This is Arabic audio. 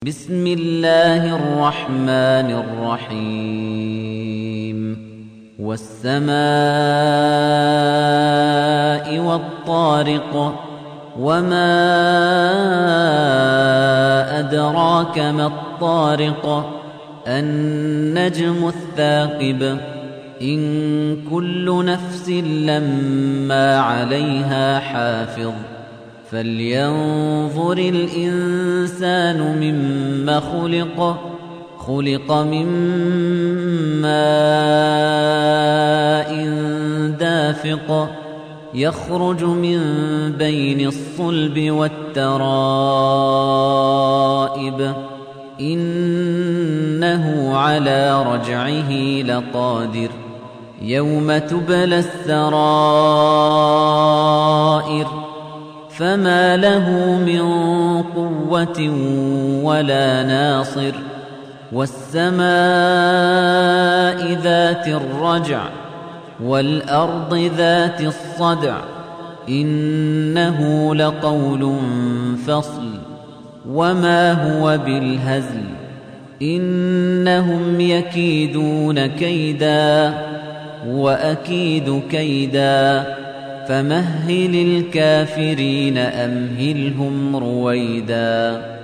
بسم الله الرحمن الرحيم والسماء والطارق وما أدراك ما الطارق النجم الثاقب إن كل نفس لما عليها حافظ فلينظر الإنسان مما خلق من ماء دافق يخرج من بين الصلب والترائب إنه على رجعه لقادر يوم تبلى السرائر فما له من قوة ولا ناصر والسماء ذات الرجع والأرض ذات الصدع إنه لقول فصل وما هو بالهزل إنهم يكيدون كيدا وأكيد كيدا فمهل الكافرين أمهلهم رويدا